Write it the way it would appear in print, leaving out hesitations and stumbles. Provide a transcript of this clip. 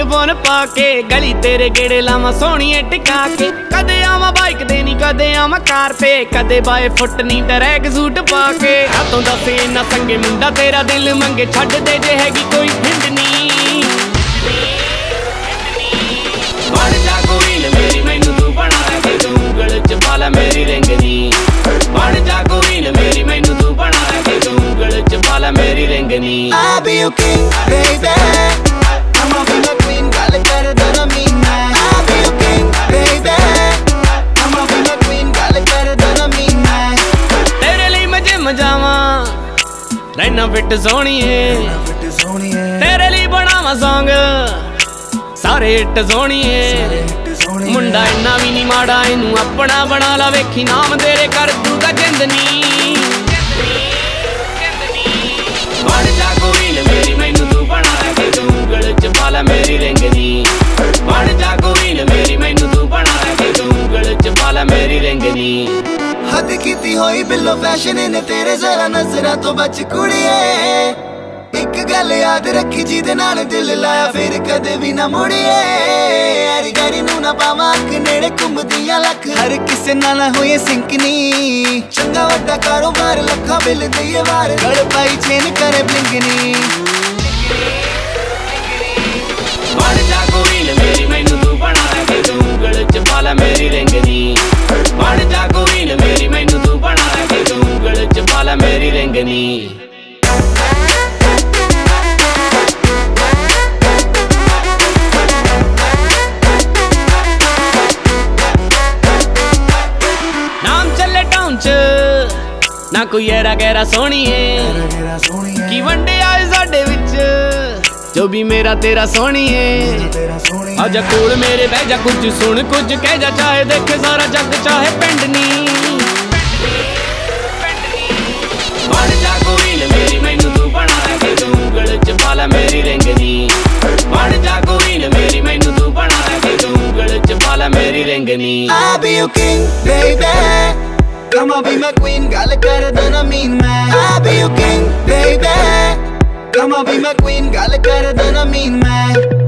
Headphone पाके गली तेरे गेड़े लावा सोहणिए टिका के कदे आवा बाइक दे नी कदे आवा कार पे कदे बाए फुट नी ट्रैक सूट पाके हाथों दस इन्ना संगे मुंडा तेरा दिल मंगे छड्ड दे जे हैगी कोई हिंदनी बन जा कोई मेरी मैनू तू बना के तू ऊंगल च पाला मेरी रिंगनी बन जा कोई मेरी मैनू तू बना के तू ऊंगल च पाला मेरी रिंगनी I'll be your king, baby. Come on, be my queen, got it better than I mean, man. I'll be your king, baby. Come on, be my queen, got it better than I mean, man. तेरे लिए मैं gym जावा रहना fit सोहणीए तेरे लिए बनावा song सारे hit सोहणीए मुंडा इन्ना भी नहीं माड़ा इनू अपना बना ला वेखी नाम तेरे कर दूगा जिंदनी बन जा कोई मेरी मैनू तू बना के तू ऊंगल च पाला मेरी रिंगनी बन जा कोई मेरी मैनू तू बना के तू ऊंगल च पाला मेरी रिंगनी हद कीती होई बिल्लो फैशन ने तेरे जरा नजरा तो बच कुड़िए एक गल याद रखी जिदे नाल दिल लाया फिर कदे भी ना मुड़िए यारी गरी नू ना पावा अख नेड़े घुमदियां लख हर किसे नाल होए सिंकनी चंगा वड्डा कारोबार लखा बिल दईए वार गल पाई चेन करे ब्लिंगनी बन जा कोई मेरी मैनू तू बना के तू ऊंगल च पाला मेरी रिंगनी बन जा कोई मेरी मैनू तू बना के तू ऊंगल च पाला मेरी रिंगनी ना कोई एरा गहरा सोहणीए की वंडे आए साडे विच जो भी मेरा तेरा सोहणीए आजा कोल मेरे बह जा कुछ सुन कुछ कह जा चाहे देखे सारा जग चाहे पिंडनी बन जा कोई मेरी मैनू तू बना के तू ऊंगल च पाला मेरी रिंगनी बन जा कोई मेरी मैनू तू बना के तू ऊंगल च पाला मेरी रिंगनी I'll be your king, baby. Come on, be my queen, got it better than I mean, man. I'll be your king, baby. Come on, be my queen, got it better than I mean, man.